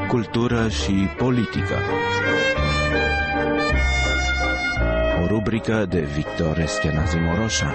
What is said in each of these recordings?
cultură și politică. O rubrică de Victor Eschenazi Moroșan.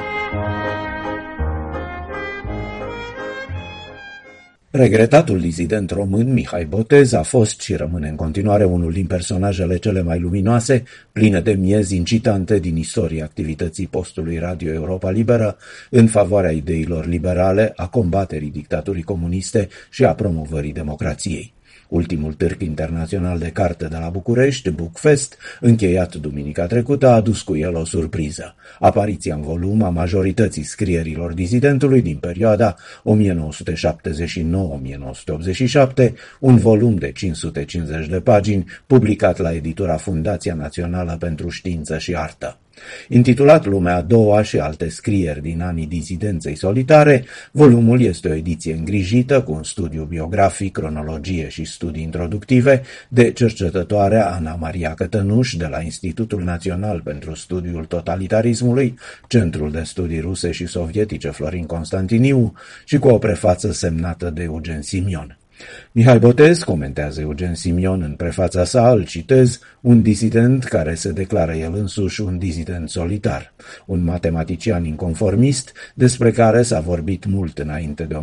Regretatul dizident român Mihai Botez a fost și rămâne în continuare unul din personajele cele mai luminoase, pline de miezi incitante din istoria activității postului Radio Europa Liberă în favoarea ideilor liberale, a combaterii dictaturii comuniste și a promovării democrației. Ultimul târg internațional de carte de la București, Bookfest, încheiat duminica trecută, a adus cu el o surpriză. Apariția în volum a majorității scrierilor dizidentului din perioada 1979-1987, un volum de 550 de pagini, publicat la editura Fundația Națională pentru Știință și Artă. Intitulat Lumea a doua și alte scrieri din anii dizidenței solitare, volumul este o ediție îngrijită cu un studiu biografic, cronologie și studii introductive de cercetătoarea Ana Maria Cătănuș de la Institutul Național pentru Studiul Totalitarismului, Centrul de Studii Ruse și Sovietice Florin Constantiniu și cu o prefață semnată de Eugen Simion. Mihai Botez, comentează Eugen Simion în prefața sa, îl citez, un disident care se declară el însuși un dizident solitar, un matematician inconformist despre care s-a vorbit mult înainte de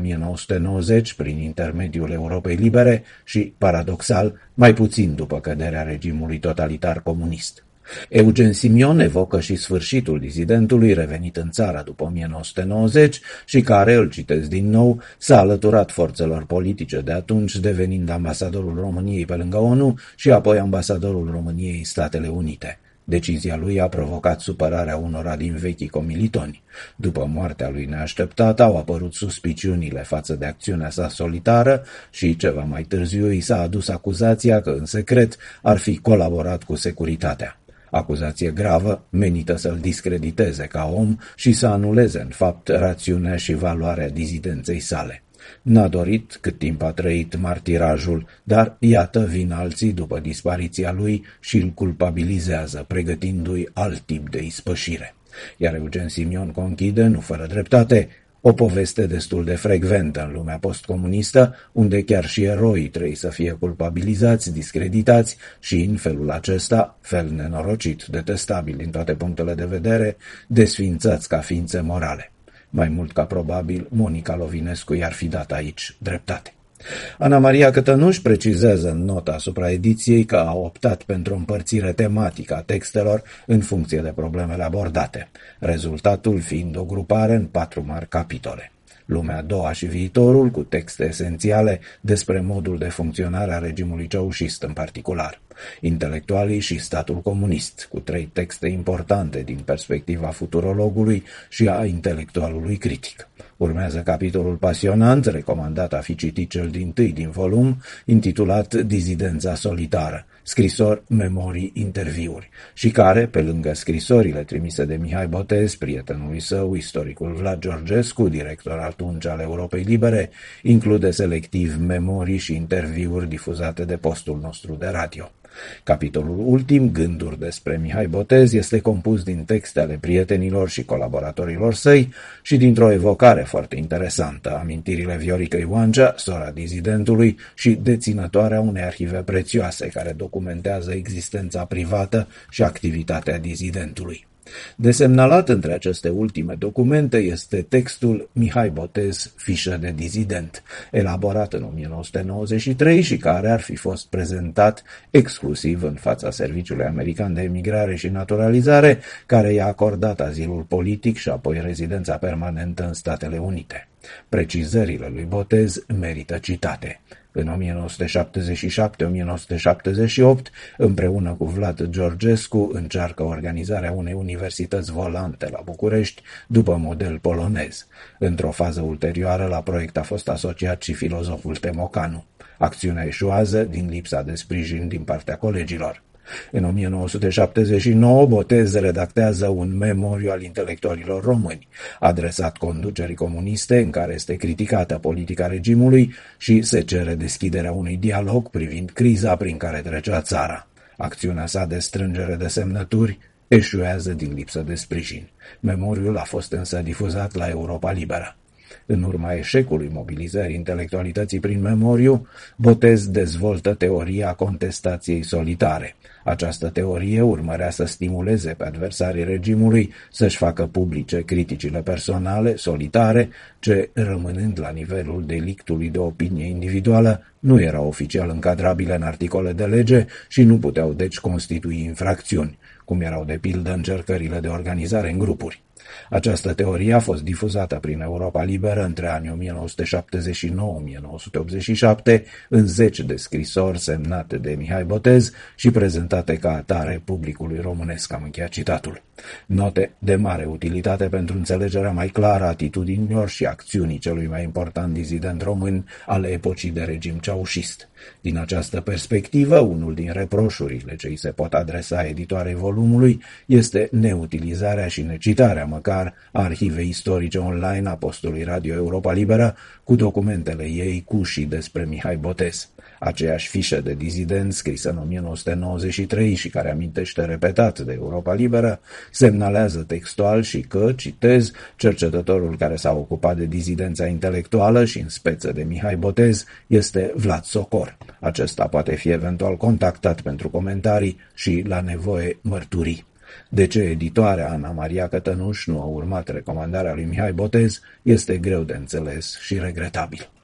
1990 prin intermediul Europei Libere și, paradoxal, mai puțin după căderea regimului totalitar comunist. Eugen Simion evocă și sfârșitul dizidentului revenit în țară după 1990 și care, îl citesc din nou, s-a alăturat forțelor politice de atunci, devenind ambasadorul României pe lângă ONU și apoi ambasadorul României în Statele Unite. Decizia lui a provocat supărarea unora din vechii comilitoni. După moartea lui neașteptată au apărut suspiciunile față de acțiunea sa solitară și, ceva mai târziu, i s-a adus acuzația că, în secret, ar fi colaborat cu securitatea. Acuzație gravă, menită să-l discrediteze ca om și să anuleze, în fapt, rațiunea și valoarea dizidenței sale. N-a dorit cât timp a trăit martirajul, dar iată vin alții după dispariția lui și îl culpabilizează, pregătindu-i alt tip de ispășire. Iar Eugen Simion conchide, nu fără dreptate, o poveste destul de frecventă în lumea postcomunistă, unde chiar și eroii trebuie să fie culpabilizați, discreditați și, în felul acesta, fel nenorocit, detestabil din toate punctele de vedere, desfințați ca ființe morale. Mai mult ca probabil, Monica Lovinescu i-ar fi dat aici dreptate. Ana Maria Cătănuș precizează în nota asupra ediției că a optat pentru o împărțire tematică a textelor în funcție de problemele abordate, rezultatul fiind o grupare în 4 mari capitole. Lumea a doua și viitorul, cu texte esențiale despre modul de funcționare a regimului ceaușist în particular. Intelectualii și statul comunist, cu 3 texte importante din perspectiva futurologului și a intelectualului critic. Urmează capitolul pasionant, recomandat a fi citit cel dintâi din volum, intitulat Dizidența solitară, scrisori, memorii, interviuri, și care, pe lângă scrisorile trimise de Mihai Botez, prietenului său, istoricul Vlad Georgescu, director atunci al Europei Libere, include selectiv memorii și interviuri difuzate de postul nostru de radio. Capitolul ultim, Gânduri despre Mihai Botez, este compus din texte ale prietenilor și colaboratorilor săi și dintr-o evocare foarte interesantă, amintirile Vioricăi Oancea, sora dizidentului și deținătoarea unei arhive prețioase care documentează existența privată și activitatea dizidentului. Desemnalat între aceste ultime documente este textul Mihai Botez, fișă de dizident, elaborat în 1993 și care ar fi fost prezentat exclusiv în fața Serviciului American de Emigrare și Naturalizare, care i-a acordat azilul politic și apoi rezidența permanentă în Statele Unite. Precizările lui Botez merită citate. În 1977-1978, împreună cu Vlad Georgescu, încearcă organizarea unei universități volante la București, după model polonez. Într-o fază ulterioară, la proiect a fost asociat și filozoful Temocanu. Acțiunea eșuează din lipsa de sprijin din partea colegilor. În 1979, Botez redactează un memoriu al intelectualilor români, adresat conducerii comuniste, în care este criticată politica regimului și se cere deschiderea unui dialog privind criza prin care trecea țara. Acțiunea sa de strângere de semnături eșuează din lipsă de sprijin. Memoriul a fost însă difuzat la Europa Liberă. În urma eșecului mobilizării intelectualității prin memoriu, Botez dezvoltă teoria contestației solitare. Această teorie urmărea să stimuleze pe adversarii regimului să-și facă publice criticile personale, solitare, ce, rămânând la nivelul delictului de opinie individuală, nu erau oficial încadrabile în articole de lege și nu puteau deci constitui infracțiuni, cum erau de pildă încercările de organizare în grupuri. Această teorie a fost difuzată prin Europa Liberă între anii 1979-1987 în 10 de scrisori semnate de Mihai Botez și prezentate ca atare publicului românesc. Am încheiat citatul. Note de mare utilitate pentru înțelegerea mai clară a atitudinilor și acțiunii celui mai important dizident român ale epocii de regim ceaușist. Din această perspectivă, unul din reproșurile ce îi se pot adresa editoarei volumului este neutilizarea și necitarea măcar a arhivei istorice online a postului Radio Europa Liberă cu documentele ei cu și despre Mihai Botez. Aceeași fișă de dizident scrisă în 1993 și care amintește repetat de Europa Liberă, semnalează textual și că, citez, cercetătorul care s-a ocupat de dizidența intelectuală și în speță de Mihai Botez este Vlad Socor. Acesta poate fi eventual contactat pentru comentarii și, la nevoie, mărturii. De ce editoarea Ana Maria Cătănuș nu a urmat recomandarea lui Mihai Botez este greu de înțeles și regretabil.